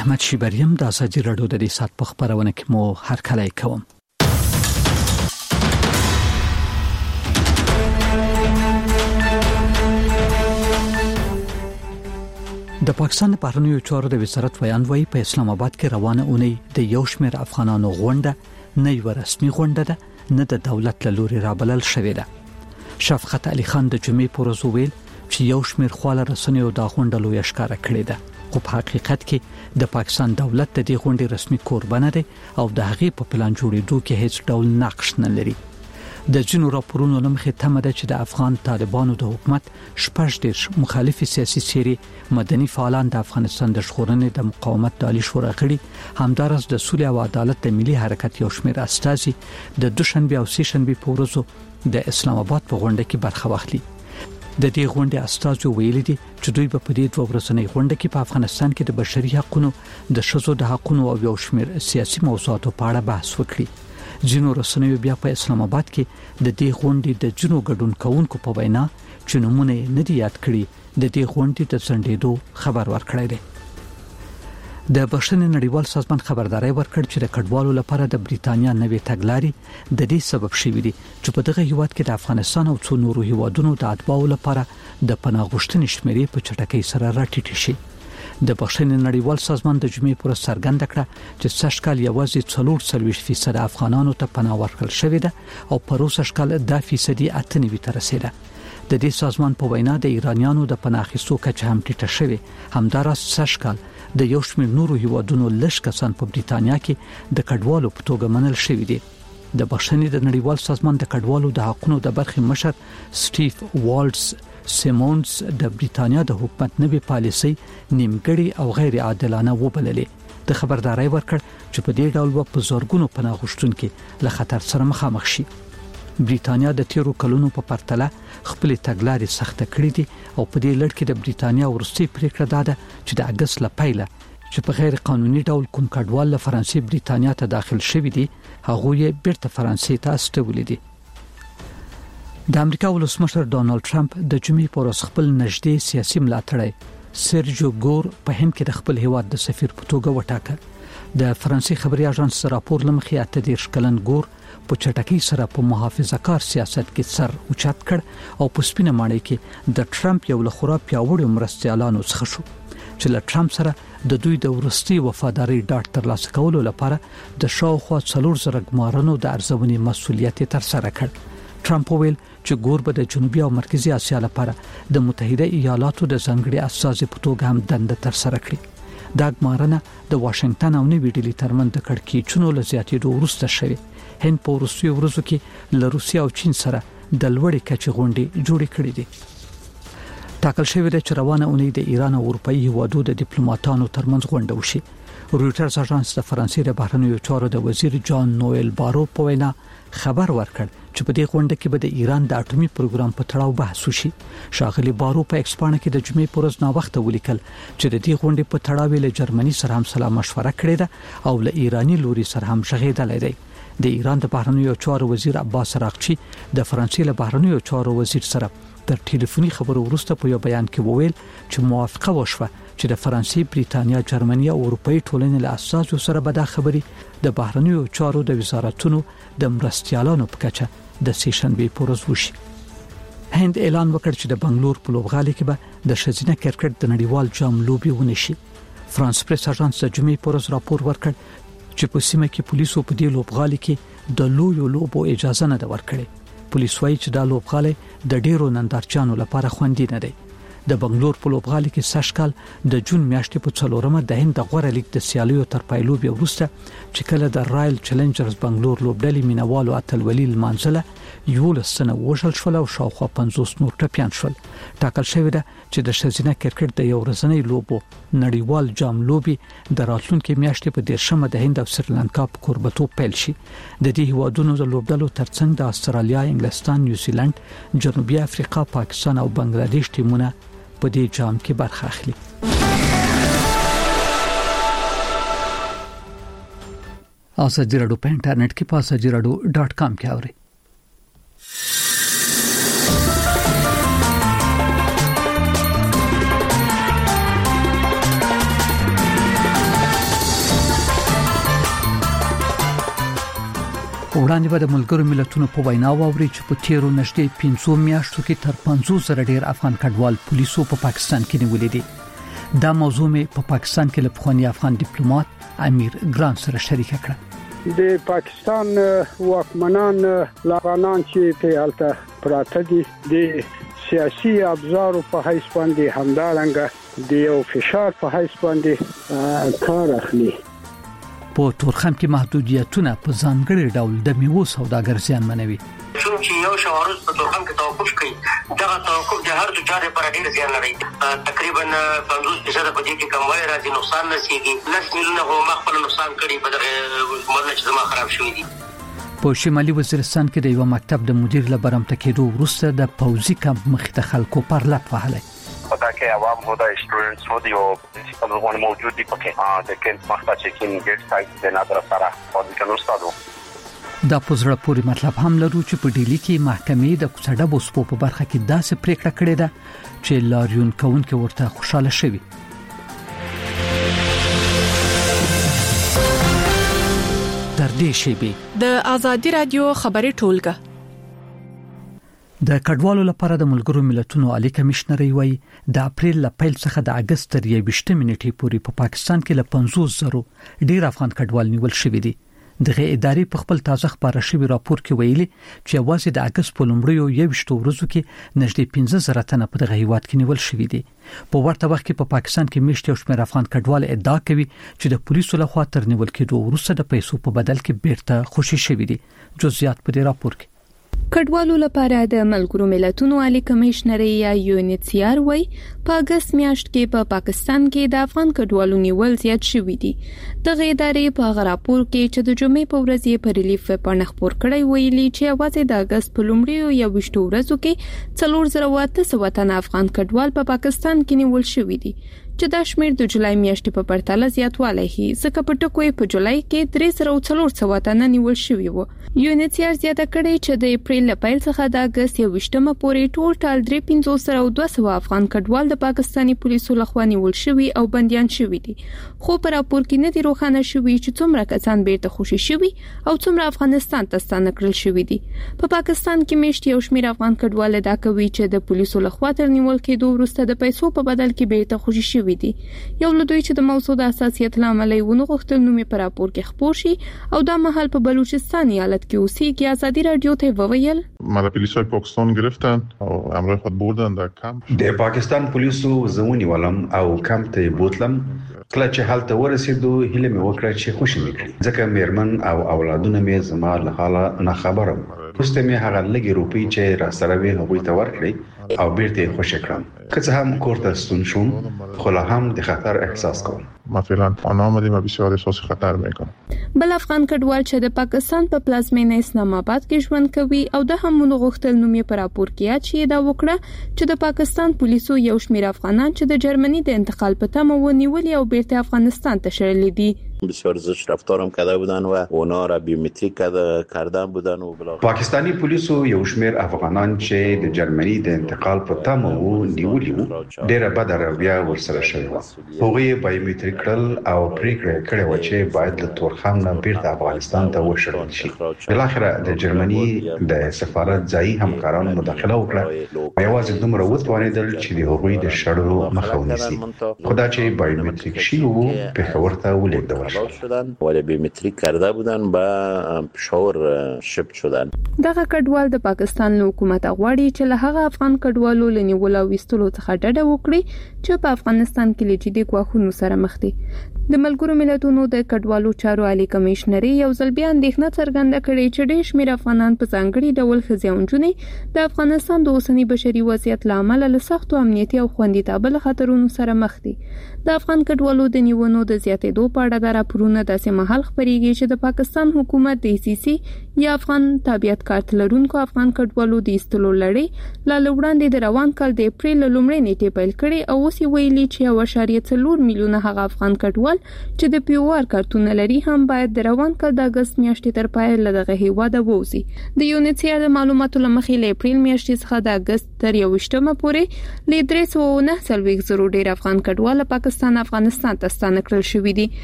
احمد شیبریم د ازادي رادیو د دې سات په خبرونه کې مو هرکلی کوم. د پاکستان بهرنیو چارو د وزارت ویان وایي په اسلام آباد کې روانه اونۍ د یو شمېر افغانانو غونډه نه یو رسمي غونډه ده نه د دولت له لوري رابلل شوې ده. شفقت علي خان د جمعې پر ورځ ویل چې یو شمېر خواله رسنیو د غونډه لوی ښکارا کړې ده، خو په حقیقت کې د پاکستان دولت د دې غونډې رسمي کوربنه دی او د هغې په پلان جوړېدو کې هیڅ ډول نقش نه لري. د جنو راپورونو لمخې تمه ده چې د افغان طالبانو د حکومت شپږ مخالف سیاسي څیرې مدني فعالان د افغانستان د ژغورنې د مقاومت د عالی شورا غړي همدارس د سولې او عدالت د ملي حرکت یو شمېر استازي د دوشنبه او سهشنبه په ورځو د اسلام آباد په غونډه کې برخه واخلي. د دې غونډې استازو ویلي دي چې دوی په دې دوه ورځنۍ غونډه کې په افغانستان کې د بشري حقوقو د ښځو د حقوقو او یو شمېر سیاسي موضوعاتو په اړه بحث وکړي. جنو رسنیو بیا په اسلام آباد کې د دې غونډې د جنو ګډون کوونکو په وینا چې نمونه نه دي یاد کړي د دې غونډې د څنډېدو خبر ورکړی دی. د بشري نړیوال سازمان خبرداري ورکړ چې د کډوالو لپاره د بریتانیا نوې تګلارې د دې سبب شوې دي چې په دغه هیواد کې د افغانستان او څو نورو هیوادونو د اتباعو لپاره د پناه غوښتنې شمیرې په چټکۍ سره راټیټې شي. د بشري نړیوال سازمان د جمعې پر څرګنده کړه چې سږ کال یوازې 40% افغانانو ته پناه ورکړل شوې ده او په روسش کال 10% 98 ته رسیده. د دې سازمان په وینا د ایرانیانو د پناه اخیستو کچه هم ټیټه شوې، همدارس سږ کال د یو شمېر نورو هیوادونو لږ کسان په بریتانیا کې د کډوالو په توګه منل شوي دي. د بشري د نړیوال سازمان د کډوالو د حقوقو د برخې مشر سټیف والټس سیمونز د بریتانیا د حکومت نوې پالیسي نیمګړې او غیر عادلانه وبللې. د خبرداري ورکړ چې په دې ډول په زورګونو پناه غوښتونکو له خطر سره مخامخ شي. بریتانیا د تیرو کلونو په پرتله خپل تګلارې سخته کړې دي او په دې لړ کې د بریتانیا ورستي پریکړه ده چې د اگست لپاره چې په غیر قانوني ډول کوم کډوال له فرانسې بریتانیا ته داخل شوی دي هغه یې بیرته فرانسې ته استولې دي. د امریکا ولسمشر ډونالد ټرمپ د جمعې پر ورځ خپل نږدې سیاسي ملاتړی سرجیو ګور په هند کې د خپل هیواد د سفیر په توګه وټاکه. د فرانسې خبري اژانس راپور لمخې 18 کلن ګور په چټکۍ سره په محافظه‌کار سیاست کې سر اوچت کړ او په سپینه ماڼۍ کې د ټرمپ یو له خورا پیاوړو مرستیالانو څخه شو چې له ټرمپ سره د دوی د ورستي وفاداری ډاټ ترلاسه کولو لپاره د شاوخوا 400 ګمارنو د ارزونې مسولیت تر سره کړ. ټرمپ ویل چې ګور به د جنوبي او مرکزی اسیا لپاره د متحده ایالاتو د ځنګړي استازي په توګه هم دنده تر سره کړي. دا ګمارنه د واشنگټن او نیوي ډیلی ترمن د کړکېچونو له زیاتېدو وروسته شوه. هند په روسیې ورځو کې له روسیا او چین سره د لوړې کچې غونډې جوړې کړې دي. ټاکل شوی دی چې روانه اونۍ د ایران او اروپאי هیوادو د ډیپلوماټانو ترمنځ غونډه وشي. رويټرز اژانس د فرانسې د بهرنیو چارو د وزیر جان نوئل بارو په وینا خبر ورکړ چې په دې غونډه کې به د ایران د اټومي پروګرام په تړاو بحث وشي. شاغلي بارو په ایکس باندې کې د جمعې پر ورځ نا وخت ولیکل چې د دې غونډې په تړاو له جرمني سره هم سلا مشوره کړې ده او له ایرانی لوري سره هم شغېدل دی. د ایران د بهرنیو چارو وزیر عباس راغچی د فرانسې له بهرنیو چارو وزیر سره تر ټلیفوني خبرو وروسته په یو بیان کې وویل چې موافقه وشوه چې د فرانسې، بریتانیا، جرمني او اروپאי ټولنې له اساسو سره به دا خبرې د بهرنیو چارو د وزارتونو د مرستیالانو په کچه د سهشنبه پر ورځ وشي. هند اعلان وکړ چې د بنگلور په لوبغالي کې به د ښځینه کرکټ د نړیوال جام لوبي ونشي. فرانس پریس اژانس د جمعې پر ورځ راپور ورکړ چې په سیمه کې پولیسو په دې لوبغالي کې د لویو لوبو اجازه نه ورکړي. پولیس وايي چې دا لوبغالي د ډیرو نندارچیانو لپاره خوندي نه دی. د بنگلور په لوبغالي کې سږ کال د جون میاشتې په 4مه د هند د غوړه لیګ د سیالیو تر پایلو بیا وروسته چې کله د رائل چیلنجرز بنگلور لوبډلې مینوالو اتلولي لمانځله 11 سنه وشل شول او شاوخوا 50 نور ټپيان شول. ټاکل شوی ده چې د ښځینه کرکټ د یو ورځنۍ لوبو نړیوال جام لوبي د راتلونکي میاشتې په 10مه د هند او سریلانکا په کوربتوب پیل شي. د دې هیوادونو د لوبډلو ترڅنګ د استرالیا، انګلستان، نیوزیلند، جنوبي افریقا، پاکستان او بنگلاديش ټیمونه په دې جام کې برخه اخلي. ازادي رادیو په انټرنیټ کې په azadiaradio.com کې اورئ. وړاندې به د ملګرو ملتونو په وینا واوري چې په تیرو نږدې 500 میاشتو کې تر 50 زره ډیر افغان کډوال پولیسو په پاکستان کې نیولې دي. دا موضوع مې په پاکستان کې له پخوانی افغان ډیپلوماټ امیر ګران سره شریک کړه. د پاکستان واکمنان افغانان چې په حالت پراته دي د سیاسي ابزار په حیث باندې همدارنګه د یو فشار په حیث باندې کار اخلي. په تورخم کې محدودیتونه په ځانګړي ډول د میوو سوداګر زیانمنوي. چې یو شوارز په تورخم کې توقف کوي دا توقف د هر تجارت پر ډیر زیان لري. تقریبا 50% په دې کې کموي راځي نقصان نشيږي. 10 میلیونه هم خپل نقصان کړي په دغه مدن چې زما خراب شوی دي. په شمالي وزیرستان کې د یو مکتب د مدیر له برمته کېدو وروسته د پوځي کمپ مخې ته خلکو پر لټ وهلي. پتا کې عوام هودا سټوډنټس هو دی او پرنسپل غوښنه موجود دي پکې د کېمپ مخته چیکینګ ګیټ سایت د نظر سره او د کنو استادو دا پوزړه پوری مطلب هم لرو چې په ډیلی کې محکمې د کوڅډه بوسپو په برخه کې داسې پریکړه کړې ده چې لاریون کوونکو ورته خوشاله شوي. تر دې شیبې د آزادي رادیو خبري ټولګه د کډوالو لپاره د ملګرو ملتونو عالی کمشنر وی د اپریل ل پیل څخه د اگست تر 20 نیټې پورې په پاکستان کې ل 50 زره ډیر افغان کډوال نیول شوی دي. دغه ادارې په خپل تازه خبره شوی راپور کې ویلي چې واځي د اگست په لومړیو 21 ورځو کې نږدې 15 زره تنه په دغه هیواد کې نیول شوی دي. په ورته وخت کې په پاکستان کې میشت یو شمېر افغان کډوال ادعا کوي چې د پولیسو لخوا تر نیول کېدو وروسته د پیسو په بدل کې بیرته خوشي شوی دي. جزئیات په دې راپور کې کډوالو لپاره د ملګرو ملتونو عالی کمشنر یا UNHCR وای په اگست میاشت کې په پاکستان کې د افغان کډوالو نیول زیات شوی دي. دغه ادارې په راپور کې چې د جمعې په ورځ یې په ریلیف په خبر کړی ویلي چې اواز د اگست په لومړیو 21 ورځو کې 4800 تنه افغان کډوال په پاکستان کې نیول شوی دي چې د شمیر د جولای میاشتې په پرتله زیاتوالی هي. ځکه په ټکو په جولای کې 3400 تنه نیول شوی وو. UNHCR زیاته کړې چې د اپریل ل پیل څخه د اگست 21مه پورې ټول 3500 افغان کډوال د پاکستاني پولیسو لخوا نیول شوی او بنديان شوی دي. خو په راپور کې نه دی روښانه شوی چې څومره کسان بیرته خوشي شوی او څومره افغانستان ته ستانه کړل شوی دي. په پاکستان کې میشت یو شمیر افغان کډوال دا کوي چې د پولیسو لخوا تر نیول کېدو وروسته د پیسو په بدل کې بیرته خوشي شوی دي. یو لدوی چې د موضوع د اساسیت لامل یې ونه غوښتل نو می پر راپور کې خبر شي او دا محل په بلوچستان ایالت کې اوسېږي. آزادی رادیو ته وویل ما پولیسای پاکستان گرفتن او همراه خود بردن در کمپ. د پاکستان پولیسو زمونی ولم او کمپ ته بوتلم. کله چې حالت ورسېدو هله مې وکړه چې خوشی مې کړی ځکه میرمن او اولادونه مې زما له حاله نه خبرم. پوسټ مې هغه لګي روپی چې را سره وې هغوی ته ورکړې او بیرته خوشی کړم. که څه هم کوړه ستون شوم خو له هم د خطر احساس کوم. مثلا آن آمدیم و بسیار احساس خطر میکنم. بل افغان کډوال چې د پاکستان په پلازمینه اسلام آباد کې ژوند کوي او د همونو غوښتل نوم یې پر راپور کې چې دا وکړه چې د پاکستان پولیسو یو شمېر افغانان چې د جرمنی د انتقال په تمه ونیولي او بیرته افغانستان ته شړلې دي. بسیار زشت رفتارم کرده بودن و اونا را بیومتریک کردن بودن و پاکستانی پولیسو یو شمېر افغانان چې د جرمنی د انتقال په تمه ونیولي ډېر بد رویه ورسره شوی و. هغوی بیومتریک کړل او پریکړه کړې و چې باید له تورخم نه بیرته افغانستان ته وشړل شي. بلاخره د جرمنی د سفارت ځایي همکارانو مداخله وکړه. یوازې دومره وتوانېدل چې د هغوی د شړلو مخه ونیسي. خدا چې بیومتریک شي وو پېښور ته ولېږدول شدن ولی بیومتریک کرده بودن با پشاور شپ شدن. دغه کډوال د پاکستان حکومت غواړي چې له هغه افغان کډوالو لنیول او وستلو څخه ډډه وکړي چې په افغانستان کې لجدي ګواښونو سره مخ دي. د ملګرو ملتونو د کډوالو چارو عالی کمشنر یو ځل بیا اندېښنه څرګنده کړې چې ډېر شمېر افغانان په ځانګړي ډول خزیونجونې د افغانستان د اوسنی بشري وضعیت لامل له سختو امنیتي او خوندیتابه خطرونو سره مخ دي. د افغان کډوالو د نیونو د زیاتېدو په اړه د راپورونو داسې مهال خبرېږي چې د پاکستان حکومت د ICC یا افغان تابعیت کارت لرونکو افغان کډوالو د ایستلو لړۍ لا وړاندې د روان کال د اپریل لومړۍ نیټې پیل کړې او اوس ویلي چې 1.4 میلیونه هغه افغان کډوال چې د پیوار کارتونه لري هم باید د روان کال د اگست میاشتې تر پای لدغه هیواده ووزي. د UNHCR د معلوماتو لمخې له اپریل میاشتې څخه د اگست تر 21مه پورې ل 309 ډیر افغان کډوال پاکستان افغانستان ته ستانه کړل شوې دي. د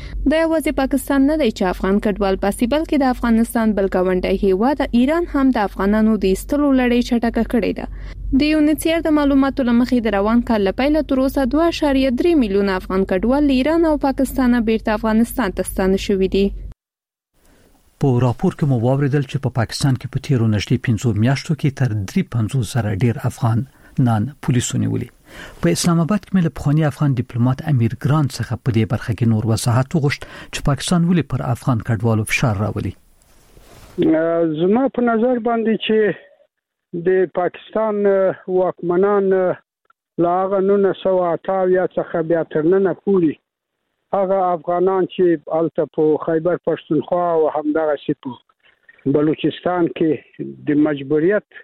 یوازې پاکستان نه دی چې افغان کډوال پاسي بلکې د افغانستان بل ګاونډي هیواد ایران هم د افغانانو د ایستلو لړۍ چټکه کړې ده. د یونیسیر د معلوماتو لمخې د روان کال لپاره تر اوسه 2.3 میلیون افغان کډوال ایران او پاکستان بیرته افغانستان ته ستانه شوي دي. په راپور کې مو واوریدل چې په پاکستان کې په تیرو نږدې 15 میاشتو کې تر 350 سره ډیر افغان نان پولیسو نیولي. په اسلام آباد کې مل پخوانی افغان ډیپلوماټ امیر ګران څخه په دې برخه کې نور وضاحت وغوښت چې پاکستان ولې پر افغان کډوالو فشار راولي. زما په نظر باندې چې د پاکستان واکمنان لاغه 1980 څخه بیا تر نن پورې هغه افغانان چې الته په خیبر پښتونخوا او همدغه سي په بلوچستان کې د مجبوریت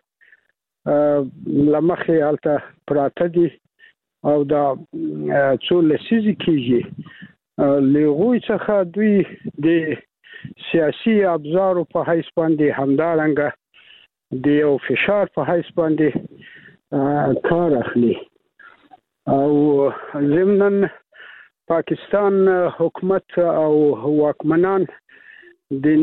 لمخې الته پراته دي او دا څو لسیزې کېږي لغوی څخه دوی د سیاسي ابزارو په حیث باندې همدارنګه د یو فشار په حیث باندې کار اخلي او ضمناً پاکستان حکومت او واکمنان د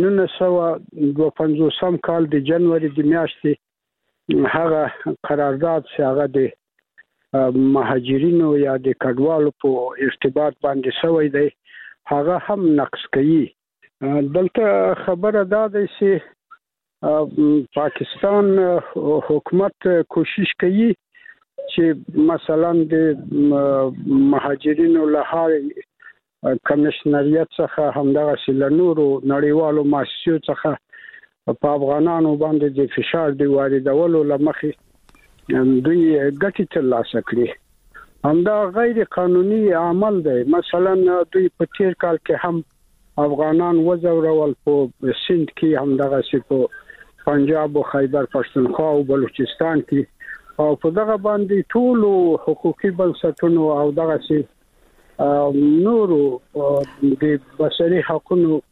1952 کال د جنوري د میاشتې هغه قرارداد چې هغه د مهاجرینو یا د کډوالو په ارتباط باندې شوی دی هغه هم نقص کوي. دلته خبره دا ده چې پاکستان حکومت کوشش کوي چې مثلا د مهاجرینو له کمشنریت څخه همدغه سلنورو نړیوالو مؤسسو څخه په افغانانو باندې د فشار دی واردولو لمخې دوی ګټې ترلاسه کړي. همدا غیر قانوني عمل دی. مثلا دوی په تیر کال کې هم افغانان وزورول په سند کې همدغه سي په پنجاب او خیبر پښتونخوا او بلوچستان کې او په دغه باندې ټول حقوقي بنسټونو او دغه سي نورو د بشري حقوقو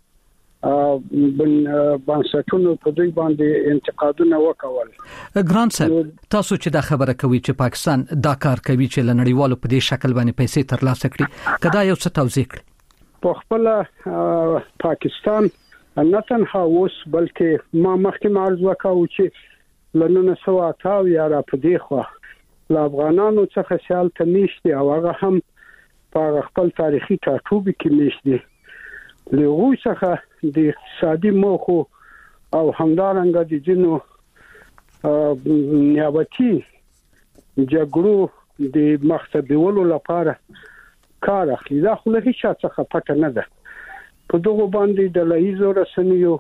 بنسټونو په دوی باندې انتقادونه وکول. ګران صاحب تاسو چې دا خبره کوي چې پاکستان دا کار کوي چې لنړیوالو په دې شکل باندې پیسې ترلاسه کړي کدا یو څه توضیح کړئ. په خپل پاکستان نه تنها اوس بلکې ما مخکې معرض وکاو چې لنونه سوا تاو یا را په دې خو لا افغانانو څخه سیال ته نشته او هغه هم په خپل تاریخي ټاټوبي کې نشته. لغوی څخه د اقتصادي موخو او همدارنګه د جنو نیابتي جګړو د مخته لپاره کار اخلي. دا خو له هیڅ څخه پټه نه ده. په دغه باندې د لایزو رسنیو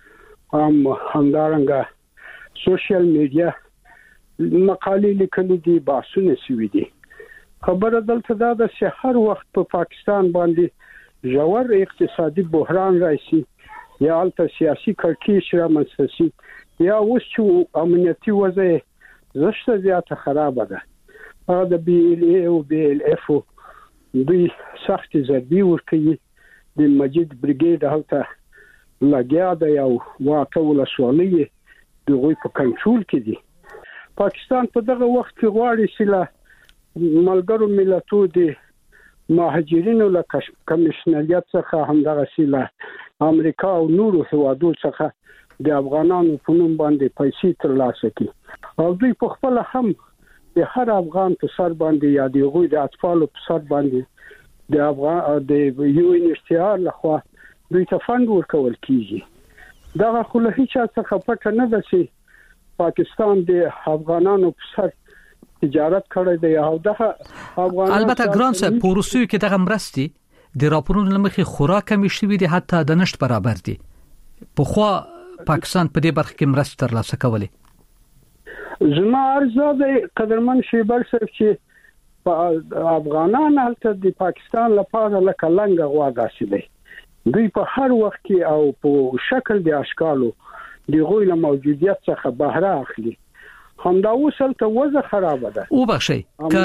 همدارنګه سوشل میډیا مقالې لیکلي دي بحثونه شوي دي. خبره دلته دا ده چې هر وخت په پاکستان باندې ژور اقتصادي بحران راشي یا الته سیاسي کړکېچ رامنځته شي یا اوس چې امنیتي وضع زشته زیاته خراب ده هغه د بي ال اي او بي ال اف دوی سخت ضربې ورکوي. د مجید بریګیډ هلته لګیا ده یو واټه ولسوالۍ دغه په کنټرول کې دي. پاکستان په دغه وخت کې غواړي چې ملګرو ملتونو د مهاجرینو له کمشنریت څخه همدغه سیله امریکا او نورو هیوادو څخه د افغانانو په نوم باندې پیسې ترلاسه کړي او دوی په خپل هم د هر افغان په سر باندې یا د غوی د اطفالو په سر باندې د افغان د یو انشتیار لخوا دوی ته فند ورکول کیږي. دا خو له هیڅ څخه پټه نه ده چې پاکستان د افغانانو په سر تجارت کړی دی او دغه افغانان البته ګران صاحب په روسیو کې دغه مرستې د راپورونو لمخې خوراک کمی شوي دي حتی د نشټ برابر دي. په خو پاکستان په دې برخه کې مرستې ترلاسه کولې. زما ارزو د قدرمن شیبر صاحب چې افغانان هلته د پاکستان لپاره لکه لنګ غوا داسې دي. دوی په هر وخت کې او په شکل د اشکالو د غوی له موجودیت څخه بهره اخلي. همدا وصل ته وضع خراب ده. او بخشي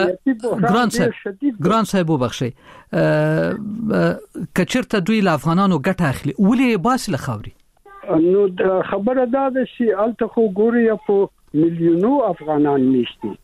ګران صاحب او بخشي کچرته دوی له افغانانو ګټه اخلي ولې باسل خوري. نو خبره دا ده چې الته خو ګوري په میلیونو افغانان نشته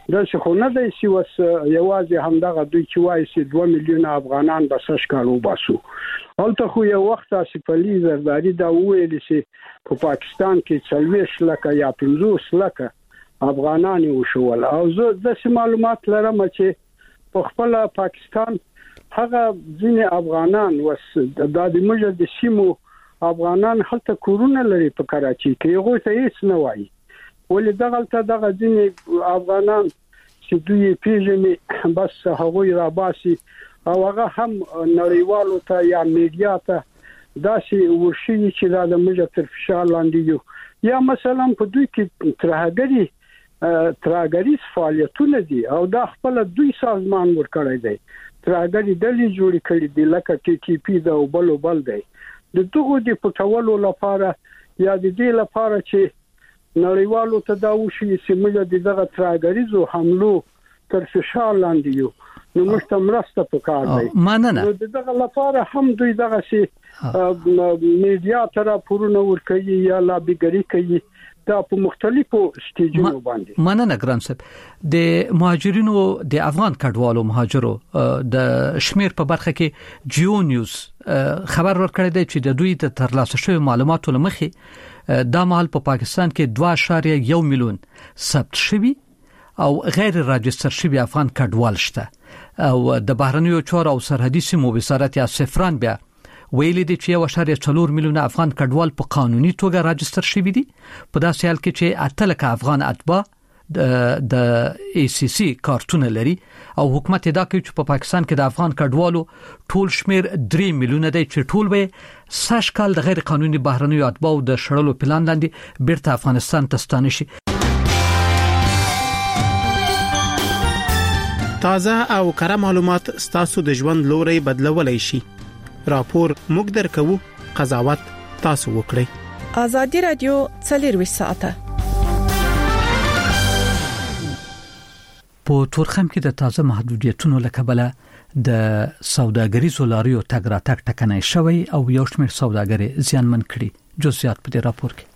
د څخه نه دی چې وس یوازې همدغه دوی چې وایي چې 2 میلیون افغانان به سشکارو باسو هلته خو یو وخت اسف علي زرداری دا ویل چې په پاکستان کې 40 لکه یا 50 لکه افغانان وشول او زه د معلومات لرم چې په خپل پاکستان هغه ځینې افغانان وس د موږ د سیمو افغانان هلته کورونه لري په کراچي کې هغه ته هیڅ نه وایي ولې دغه ځینې افغانان چې دوی پیژني بس هغه را باسي او هغه هم نړیوالو ته یا میډیا ته داسې ورشي چې دا د موږ تر فشار لاندې یو یا مثلا په دوی کې ترهګری فعالیتونه دي او دا خپل دوی سازمان ورکړی دی ترهګری ډلې جوړې کړې دي لکه TTP دا او بل دی د دغه د پټولو لپاره یا د دې لپاره چې نړیوالو ته دا وشي چې موږ دغه ترهګریزو حملو تر فشار لاندې یو نو موږ مرسته پکار دی مننه نو دغه لپاره هم دوی دغه شي میډیا تر پورونه ورکوي یا لابیګری کوي دا په مختلفو سټیجونو باندې مننه ګران صاحب د مهاجرینو د افغان کډوالو مهاجرو د شمیر په برخه کې جیو نیوز خبر ورکړی دی چې د دوی د ترلاسه شوی معلوماتو لمخې دا مهال په پاکستان کې 2.1 میلیون ثبت شوی او غیر راجستر شوی افغان کډوال شته او د بهرنیو چارو او سرحدي سیمو وزارت یا سفران بیا ویلي دي چې 1.4 میلیون افغان کډوال په قانوني توګه راجستر شوی دي په داسې حال کې چې 8 لک افغان اتباع د ACC کارتونه لري او حکومت دا کوي چې په پاکستان کې د افغان کډوالو ټول شمیر 3 میلیونه دی چې ټول به ساش کال د غیر قانوني بهرنیو اتباع د شړلو پلان لاندې بیرته افغانستان ته ستانه شي. تازه او کره معلومات ستاسو د ژوند لوري بدلولای شي. راپور موږ درکو قضاوت تاسو وکړئ. آزادي رادیو 24 ساعته په تورخم کې د تازه محدودیتونو لکبله د سوداګریزو لاریو تګ راتګ ټکنۍ شوی او یو شمېر سوداګري زیانمن کړي. جزئیات په دې راپور کې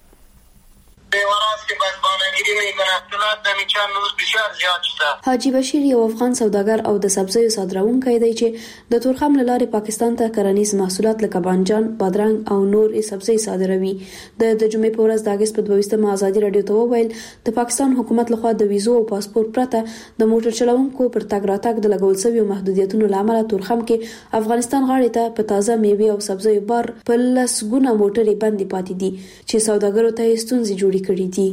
حاجی بشیر یو افغان سوداګر او د سبزیو صادروونکی دی چې د تورخم لارې پاکستان ته کرنیز محصولات لکه بانجان، بادرنګ او نور سبزی صادروي. د جمعې په ورځ د اگست په 22مه آزادي رادیو ته وویل د پاکستان حکومت لخوا د ویزو او پاسپورت پرته د موټر چلوونکو پر تګ راتګ د لګول شوی محدودیتونو لامل تورخم کې افغانستان غاړې ته په تازه میوه او سبزیو بار په لسګونه موټرې بندي پاتې دي چې سوداګرو ته ستونزې جوړې کړې دي.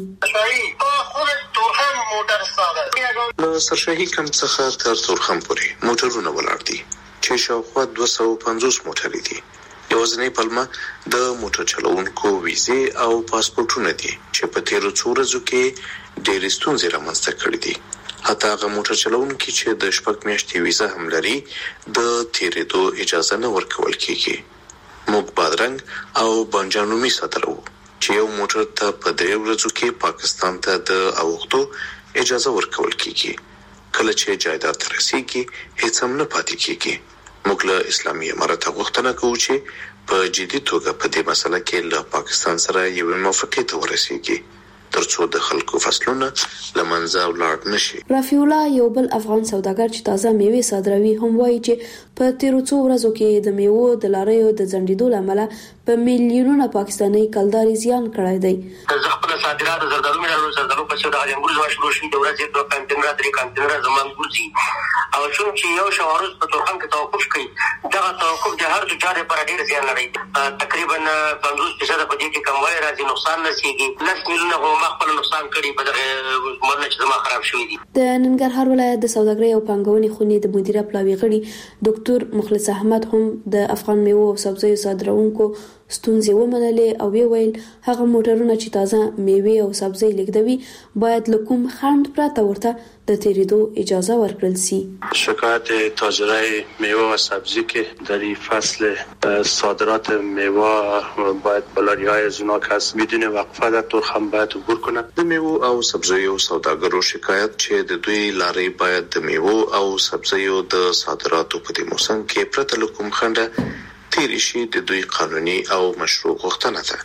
له سرشاهي کمپ څخه تر تورخم پورې موټرونه ولاړ دي چې شاوخوا 250 موټرې دي. یوازینۍ پلمه د موټر چلوونکو ویزې او پاسپورتونه دي چې په تیرو څو ورځو کې ډېرې ستونزې رامنځته کړې دي. حتی هغه موټر چلوونکي چې د 6 میاشتې ویزه هم لري د تیرېدو اجازه نه ورکول کیږي. موږ بادرنګ او بانجانومي صادرو چې یو موټر ته په 3 ورځو کې پاکستان ته د اوختو اجازه ورکول کیږي. کله چې جایداد ته رسیږي هیڅ هم نه پاتې کیږي. موږ له اسلامي امارت غوښتنه کوو چې په جدي توګه په دې مسله کې له پاکستان سره یو موافقه ته ورسیږي ترڅو د خلکو فصلونه لمنځه ولاړ نشي. رفیع الله یو بل افغان سوداګر چې تازه میوه صادروي هم وایي چې په تیرو څو ورځو کې د میوه د لاریو د ځنډېدو لامل په میلیونونو پاکستاني کلداري زیان کړی دی. زه خپل صادرات زردالو مې زردالو په څیر د انګور زما شروع شوي د ورځې 2 کانټینر 3 کانټینر زمان ګورځي او چون چې یو شوارز په تورخم کې توقف کوي دا توقف د هر تجار لپاره ډیر زیان لري. تقریبا 50% په دې کې کموالي راځي نقصان نشيږي. 10 میلیونه هم خپل نقصان کړي په دغه مرنه چې زما خراب شوی دي. د ننګرهار ولایت د سوداګرۍ او پانګونې خونې د مدیره پلاوی غړي ډاکټر مخلص احمد هم د افغان میوه او سبزیو صادروونکو ستونزې ومنلې او ویل هغه موټرونه چې تازه میوه او سبزی لیږدوي باید له کوم خنډ پرته ورته د تیریدو اجازه ورکړل شي. شکایت تاجرای میوه و سبزی که در این فصل صادرات میوه باید بلاری‌های از اونا که از بدون وقفه در تورخم باید عبور کنند. د میوه او سبزیو سوداګرو شکایت چې د دوی لارې باید د میوه او سبزیو د صادراتو په دې موسم کې پرته له کوم خنډه تیری شي د دوی قانوني او مشروع غوښتنه ده.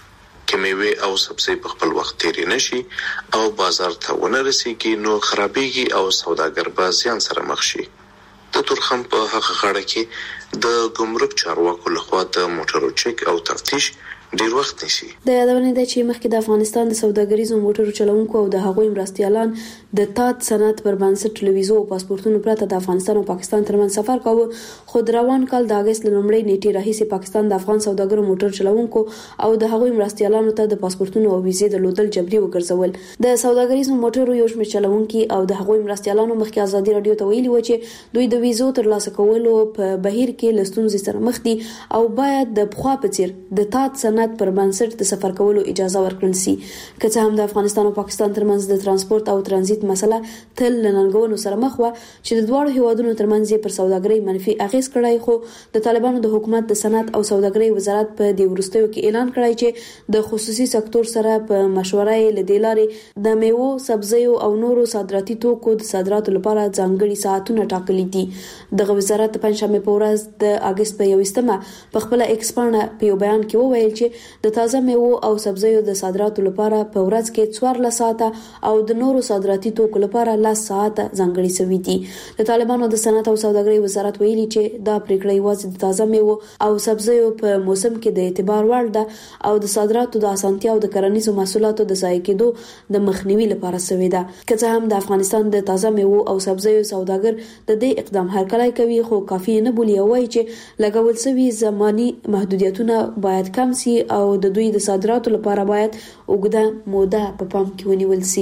کې میوه او سبزی په خپل وخت تیری نشي او بازار ته ونه رسیږي نو خرابېږي او سوداګر به زیان سره مخ شي. د تورخم په هغه غاړه کې د ګمرک چارواکو لخوا د موټرو چک او تفتیش ډیر وخت نشي. د یادونه ده چې مخکې د افغانستان د سوداګریزو موټرو چلونکو او د هغوی مرستيالان د تات صنعت پر بنسټ ټلویزیون او پاسپورتونو پرته د افغانستان او پاکستان ترمنځ سفر کاوه، خو روان کال د اگست لومړۍ نیټې راهیسې پاکستان د افغان سوداګرو موټر چلونکو او د هغوی مرستيالانو ته د پاسپورتونو او ویزې د لودل جبري وګرځول. د سوداګریزو موټرو یو شمېر چلونکي او د هغوی مرستيالانو مخکې ازادي رادیو ته ویلي و چې دوی د ویزو ترلاسه کولو په بهیر کې لستونزې سره مخ دي او باید د بخوا په څیر د تات صنعت پر بنسټ د سفر کولو اجازه ورکړل شي. که څه هم د افغانستان او پاکستان ترمنځ د ترانسپورت او ترانزیت مسله تل لننګونو سره مخ و چې د دواړو هیوادونو ترمنځ پر سوداګرۍ منفي اغیز کړای، خو د طالبانو د حکومت د صنعت او سوداګرۍ وزارت په دې وروستیو کې اعلان کړی چې د خصوصي سکتور سره په مشوره یې لدیلارې د میوو، سبزیو او نورو صادراتي توکو د صادراتو لپاره ځانګړي ساعتونه ټاکلي دي. دغه وزارت د پنځمه په ورځ د اگست په 21مه په خپل ایکسپانه په یو بیان کې وویل چې د تازه میوو او سبزیو د صادراتو لپاره په ورځ کې 14 ساعته او د نورو صادراتي توکو لپاره 10 ساعته ځانګړي شوي دي. د طالبانو د صنعت او سوداګرۍ وزارت ویلي چې دا پریکړه یوازې د تازه میوو او سبزیو په موسم کې د اعتبار وړ ده او د صادراتو د اسانتیا او د کرنیزو محصولاتو د ضایع کېدو د مخنیوي لپاره شوې ده. که څه هم د افغانستان د تازه میوو او سبزیو سوداګر د دې اقدام هرکلی کوي، خو کافي نه بولي او وايي چې لګول شوي زماني محدودیتونه باید کم شي او د دوی د صادراتو لپاره باید اوږده موده په پام کې ونیول شي.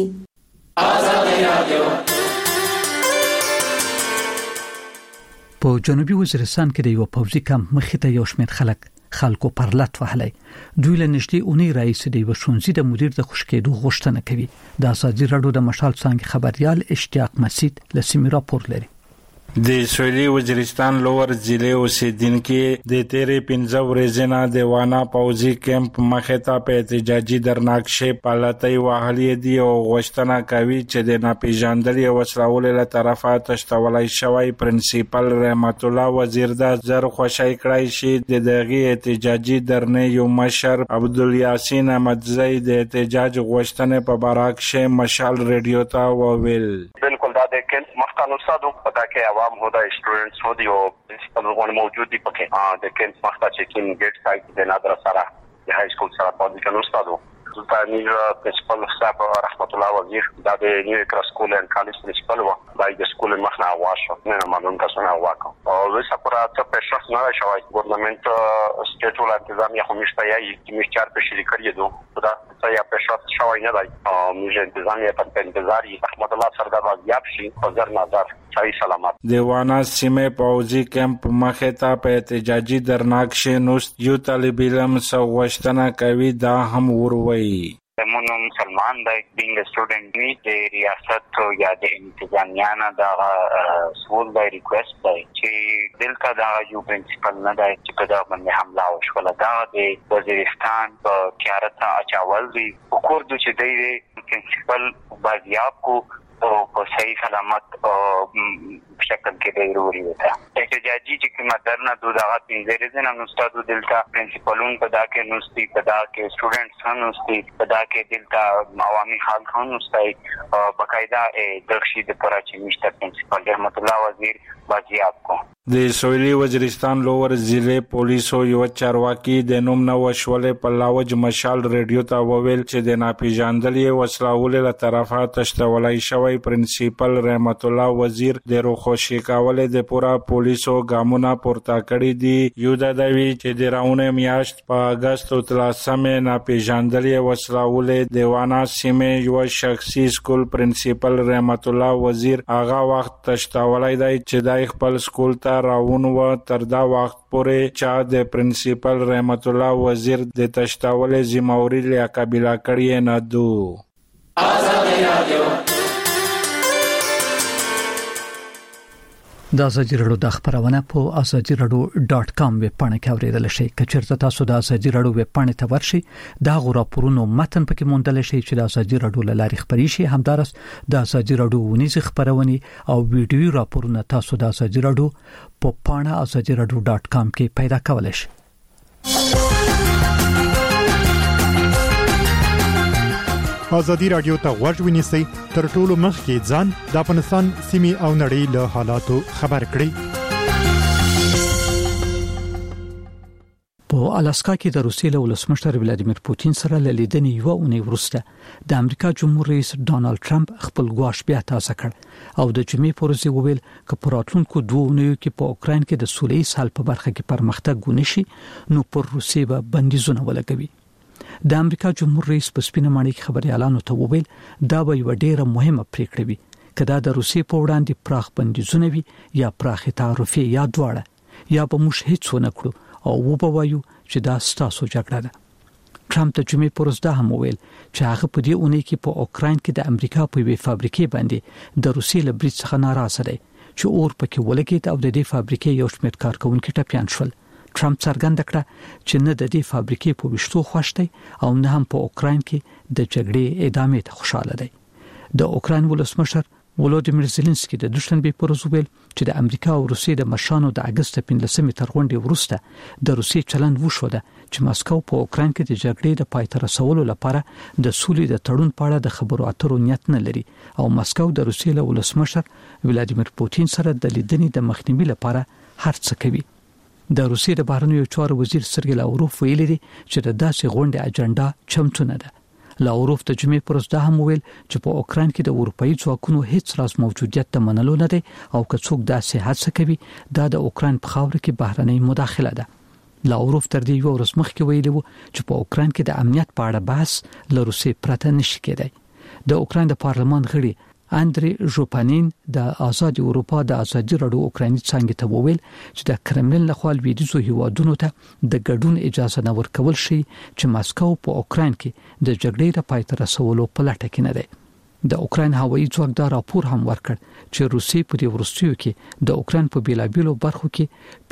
په جنوبي وزیرستان کې د یو پوځي کمپ مخې ته یو شمېر خلکو پرلط وهلی. دوی له نږدې اونۍ راهیسې د یو ښوونځي د مدیر د خوشکېدو غوښتنه کوي. د ازادي راډیو د مشال څانګې خبريال اشتیاق مسید له سیمې راپور لري. د سویلي وزیرستان لوور ضلع اوسیدونکو د تیرې 15 ورځې نه د وانا پوځي کمپ مخې ته په احتجاجي درناکشه پالتای وهلې دي او غوښتنه کوي چې د ناپېژاندلې وسلوال له طرفه تشتولای شوی پرنسپل رحمت الله وزیر د زر خوشای کړای شي. د دغه احتجاجي درنې یو مشر عبدالیاسین احمدزی د احتجاج غوښتنه په باراکشه مشال رادیو ته وویل. بالکل دا د کمپ مخکانو صادق پتا کې عوام هدا سټوډنټس هو دی او پرنسپل غوښنه موجود دي پکې د کمپ مخته چې کین ګیټ سایت د نادر سره د های سکول سره په دې کې استادو سلطانی پرنسپل صاحب رحمت الله وزیر دا د نیو کراس سکول اند کالج پرنسپل و د سکول مخنه واشه نه معلوم تاسو نه واکو او زه سپورا ته په شخص نه شوی ګورنمنت سټیټ ول انتظامیه خو مشته یی چې مشچار په شری کړی دو دا څه یا په شخص شوی نه دی او موږ انتظامیه په انتظار رحمت الله سره دا یاب شي په زر نظر سلامات. د وانا سیمه پوځي کمپ مخې ته په احتجاجي درناکشه نوست یو طالب علم سوغشتنه کوي دا هم وروي. مونږ مسلمان د بینګ سټوډنټ می د ریاست یا د انتظامیه نه د سوال د ریکوست دی چې دلته دا یو پرنسپل نه دی چې په دا باندې حمله وشوله. دا د وزیرستان په کیارت اچاول دی وکړ چې د پرنسپل بازیاب کو او په صحیح سلامت شکل کې دی وروړي وتا. احتجاجي چې کومه درنه دغه 15 ورځې نه استادو دلته پرنسپلون په دا کې نوستي په دا کې سټوډنټس هم نوستي په دا کې دلته عوامي خلک هم نوستي بقاعده د خشي د پراچې مشته پرنسپل رحمت الله وزیر بازیاب کو. د سویلي وزیرستان لوور ضلع پولیسو یو چارواکي د نوم نو وشولې په لاوج مشال رادیو ته وویل چې د ناپېژاندلې وسلوال له طرفه تشتولای شوی پرنسپل رحمت الله وزیر د روخوشي کولې د پورا پولیسو ګامونه پورته کړی دي. یو د دوی چې د راونه میاشت په اگست 13 ناپېژاندلې وسلوال د وانا سیمه یو شخصي سکول پرنسپل رحمت الله وزیر هغه وخت تشتولای دی چې د خپل سکول ته راون و تر دا وخت پورې چې د پرنسپل رحمت الله وزیر د تشتاول ذمہواری له قبیله کړی نه دو. د ازادي راډیو د خبرونه په azadiradio.com ویب پاڼه کې اوریدل شي. کچېرته تاسو د ازادي راډیو ویب پاڼې ته ورشئ دا غوړاپورونو متن پکې موندل شي چې د ازادي راډیو لاري خبري شي. همدارس د ازادي راډیو ونیز خبرونه او ویډیو راپورونه تاسو د ازادي راډیو په پاڼه azadiradio.com کې پیدا کولای شئ. ازادي رادیو ته غوږ ونیسئ تر ټولو مخکې ځان د افغانستان سیمې او نړۍ له حالاتو خبر کړئ. په الاسکا کې د روسیې له ولسمشر ولادیمیر پوتین سره لیدنې یو اونۍ وروسته د امریکا جمهور رئیس ډانلډ ټرمپ خپل ګواښ بیا تازه کړ او د جمعې پر ورځ وویل چې په راتلونکو 2 اونیو کې په اوکرين کې د سولې حل په برخه کې پرمختګ ونشي نو پر روسیې به بندیزونه ولګوي. د امریکا جمهور رئیس په سپینه ماڼۍ کې خبريالانو ته وویل دا به یو ډیره مهمه پریکړه وي کله د روسیې په وړاندې پراخ بندیزونه وي یا پراخ تعرفه یا دواړه یا به موږ هیڅ ونه کړو او وبوایو چې دا ستاسو جګړه ده. ټرمپ د جمعې پر ورځ دا هم وویل چې هغه په دې اونۍ کې په اوکرين کې د امریکا په وی فابریکې باندې د روسیې له برید څخه ناراضه دی چې اور پکې ولګید او د دې فابریکې یو شمېر کارکونکو ټپيان شول. ټرمپ څرګنده کړه چې نه د دې فابریکې په وشتو خوښ دی او نه هم په اوکرين کې د جګړې ادامه ته خوشاله دی. د اوکرين ولسمشر ولودیمیر زيلنسکي د دوشنبه پر ورځ ویل چې د امریکا او روسیې د مشرانو د اگست 15 تر غونډې وروسته د روسیې چلند وشو ده چې ماسکو په اوکرين کې د جګړې د پای ته رسولو لپاره د سولې د تړون په اړه د خبرو اترو نیت نه لري او ماسکو د روسیې له ولسمشر ولادیمیر پوتین سره د لیدنې د مخنیوي لپاره هر څه کوي. د روسیې د بهرنیو چارو وزیر سرګی لاوروف ویلي دی چې د داسې غونډې اجنډا چمتو نه ده. لاوروف د جمعې پر ورځ هم ویل چې په اوکرين کې د اروپאי ځواکونو هیڅ راز موجودیت ته منلو نه دی او که څوک داسې هڅه کوي دا د اوکرين په خاور کې بهرنۍ مداخله ده. لاوروف تر دې یو ورځ مخکې ویلي و چې په اوکرين کې د امنیت په اړه بحث له روسیې پرته نشي کېدای. د اوکرين د پارلمان غړي اندري ژوپانین د آزاد اروپا د ازادي راډیو اوکراني څنګه ته وویل چې د کرملین لخوا لویدیځو هیوادونو ته د ګډون اجازه نه ورکول شي چې ماسکو په اوکرين کې د جګړې د پای ته رسولو په لټه کې نه دی. د اوکرين هوایي ځواک دا راپور هم ورکړ چې روسیې په دې ورستیو کې د اوکرين په بیلابیلو برخو کې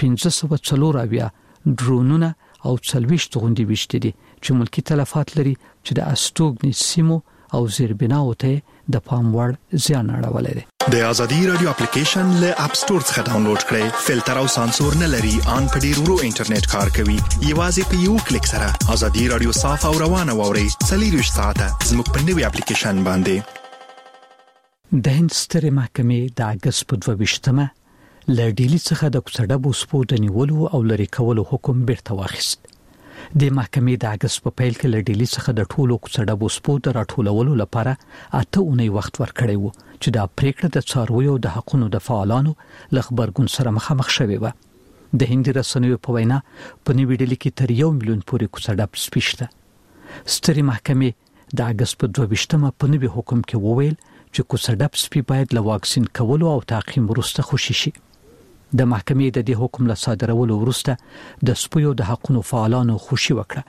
1540 ډرونونه او 40 غونډې وشته دي چې ملکی تلفات لري چې د استوګنی سیمو او زیربناو ته د پام وړ زیان اړولې ده. د ازادي رادیو اپلیکیشن له اپ ستور څخه ډاونلوډ کړئ. فلټر او سانسور نه لري، ان په ډیر ورو انټرنیټ کار کوي. یوازې په یو کلیک سره ازادي رادیو صاف او روانه ووري. 24 ساعته زموږ په نوي اپلیکیشن باندې. د هند سترې محکمې د اگست په 22مه له ډیلی څخه د کوڅډبو سپو د نیولو او لری کولو حکم بیرته واخیست. د محکمې د اگست په پیل کې له ډیلی څخه د ټولو کوڅډبو سپو د راټولولو لپاره 8 اونۍ وخت ورکړی و چې دا پریکړه د څارویو د حقوقو د فعالانو له خبرګون سره مخامخ شوې و. د هندي رسنیو په وینا په نیو ډیلی کې تر 1 میلیون پورې کوڅډب سپي شته. سترې محکمې د اگست په 22مه په نوي حکم کې وویل چې کوڅډب سپي باید له واکسین کولو او تعقیم وروسته خوشي شي. د محکمې د دې حکم له صادرولو وروسته د سپیو د حقوقو فعالانو خوشي وکړه.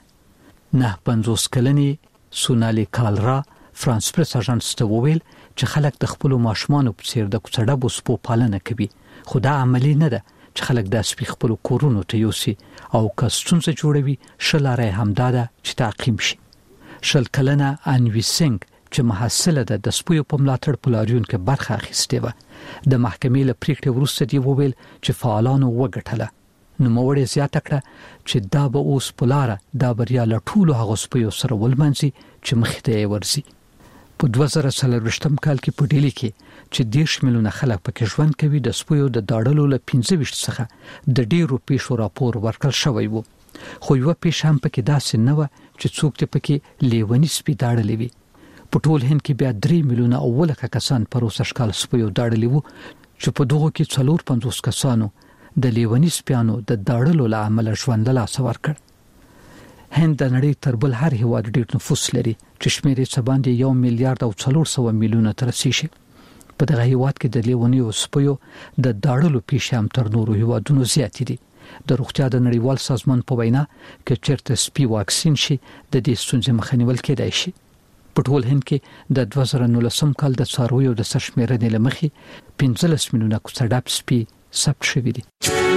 50 کلنې سونالي کالرا فرانس پریس اژانس ته وویل چې خلک د خپل ماشومان په څیر د کوڅډبو سپو پالنه کوي، خو دا عملی نه ده چې خلک د سپي خپل کورونو ته یوسي او کستونځ جوړوي. شلاره همداده چې تعقیم شي. شل کلنه انوي سنگ چې محصله ده د سپیو په ملاتړ پلاریون کې برخه اخیسته و. د محکمې له پریکړې وروسته دی وویل چې فعالانو وګټله. نو موړې زیاته کړه چې دا به اوس پلاره دا بریا له ټولو هغه سپیو سره ولمنځي چې مخته یې ورزي. په 2023 کال کې په ډیلی کې چې 10 میلیونه خلک پکې ژوند کوي د سپیو د داړلو له 25 څخه د ډیرو پیښو راپور ورکړل شوی وو. خو یو پیښ هم پکې داسې نه و چې څوک ته پکې لیونی سپی داړلې وي. په ټول هند کې بیا 3 میلیونه اولکه کسان پر اوسشکال سپیو داړلې وو چې په دغه کې 450 کسانو د لیونی سپیانو د داړلو له امله ژوند له لاسه ورکړ. هند د نړۍ تر بل هر هیواد ډېر نفوس لري چې شمېر یې باندې 1 میلیارډ او 400 میلیونه تر رسیږي. په دغه هیواد کې د لیونی او سپیو د داړلو پیښې هم تر نورو هیوادونو زیات دي. د روغتیا د نړیوال سازمان په وینا کې چیرته سپي واکسین شي د دې ستونزې مخه نیول کېدای شي. په ټول هند کې د 2019 کال د څارویو د سرشمېرنې لمخې 15 میلیونه کوڅډب سپي ثبت شوي دي.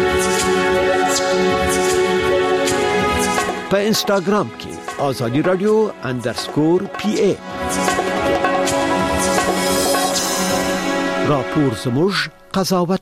په انستګرام کې ازادي رادیو _PA راپور زموږ قضاوت